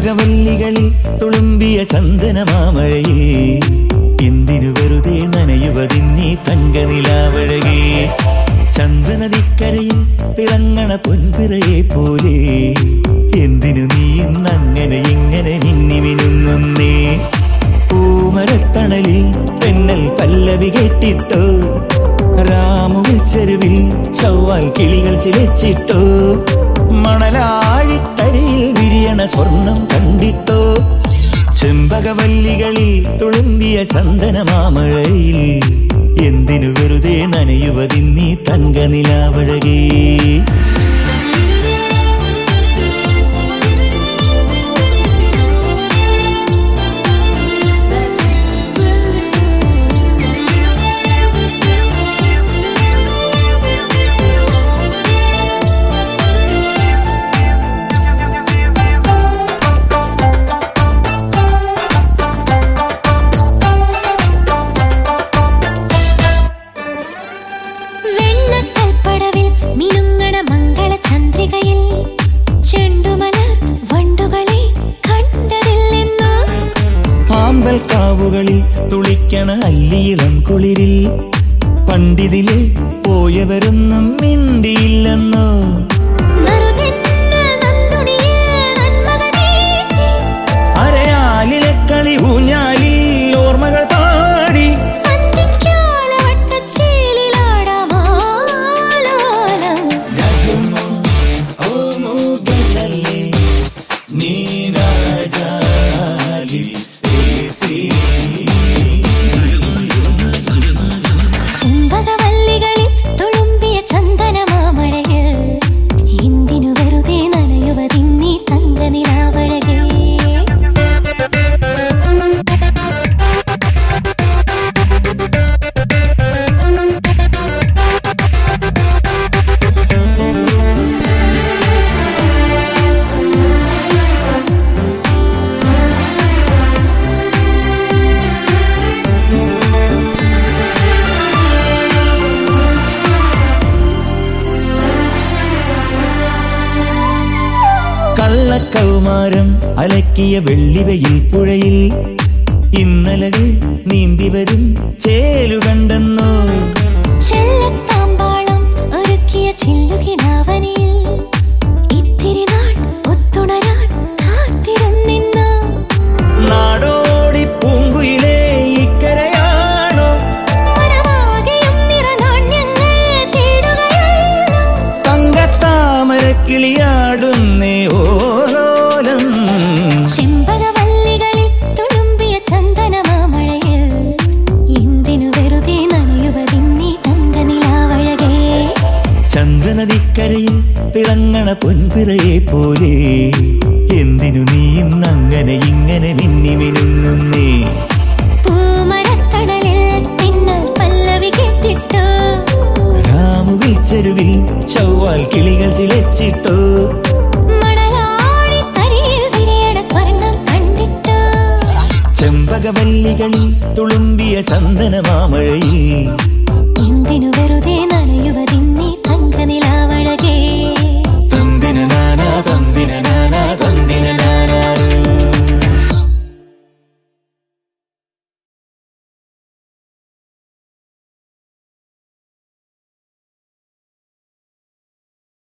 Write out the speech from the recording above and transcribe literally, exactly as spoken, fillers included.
ചെമ്പകവല്ലികളിൽ തുളുമ്പിയ ചന്ദനമാമഴയിൽ എന്തിനു വെറുതെ നനയുവതിന്നീ തങ്കനിലാവഴകേ. ചന്ദ്രനദിക്കരയിൽ തിളങ്ങണ പൊൻപിറയെ പോലെ എന്തിനു നീ ഇന്നങ്ങനെ ഇങ്ങനെ മിന്നി മിനുങ്ങുന്നേ. പൂമരത്തണലിൽ തെന്നൽ പല്ലവി കേട്ടിട്ടോ, രാമുവിൽ ചെരുവിൽ ചൊവ്വാൽ കിളികൾ ചിലച്ചിട്ടോ, മണലാഴിത്തരയിൽ വിരിയണ സ്വർണം കണ്ടിട്ടോ. ചെമ്പകവല്ലികളിൽ തുളുമ്പിയ ചന്ദനമാമഴയിൽ എന്തിനു വെറുതെ നനയുവതിന്നീ തങ്കനിലാവഴകേ. കാവുകളിൽ തുളിക്കണ അല്ലിയിളം കുളിരിൽ പണ്ടിതിലെ പോയവരൊന്നും മിണ്ടിയില്ലെന്നോ. അരയാലിലെ കളി ഊഞ്ഞാലിൽ ഓർമ്മകൾ പാടി ചെമ്പകവല്ലികളിൽ തുളുമ്പിയ ചന്ദനമാമഴയിൽ എന്തിനു വെറുതെ നനയുവതിന്നീ തങ്കനിലാവഴകേ. കള്ളക്കൗമാരം അലക്കിയ വെള്ളിവയിൽ പുഴയിൽ ഇന്നലകൾ നീന്തിവരും ചേലു കണ്ടെന്നോ. ചെല്ലത്താമ്പാളം ഒരുക്കിയ ചില്ലുകിനാവനിയിൽ ഇത്തിരി നാൾ ഒത്തുണരാൻ കാത്തിരുന്നിന്നോ. നാടോടി പൂങ്കുയിലേ ഇക്കരയാണോ, മനമാകെയും നിറനാണ്യങ്ങൾ തേടുകയാണോ. തങ്കത്താമരക്കിളിയാടുന്നേ ഓലോലം. ചെമ്പകവല്ലികളിൽ തുളുമ്പിയ ചന്ദനമാമഴയിൽ എന്തിനു വെറുതെ നനയുവതിന്നീ തങ്കനിലാവഴകേ. ചന്ദ്രനദിക്കരയിൽ തിളങ്ങണ പൊൻപിറയെ പോലെ എന്തിനു നീ ഇന്നങ്ങനെ ഇങ്ങനെ മിന്നി മിനുങ്ങുന്നേ. പൂമരത്തണലിൽ തിന്നൽ പല്ലവി കേട്ടിട്ടോ, രാമുവിൽ ചെരുവിൽ ചൊവ്വാൽ കിളികൾ ചിലച്ചിട്ടോ, മണലാഴിത്തരയിൽ വിരിയണ സ്വർണം കണ്ടിട്ടോ. ചെമ്പകവല്ലികളിൽ തുളുമ്പിയ ചന്ദനമാമഴയിൽ എന്തിനു വെറുതെ നനയു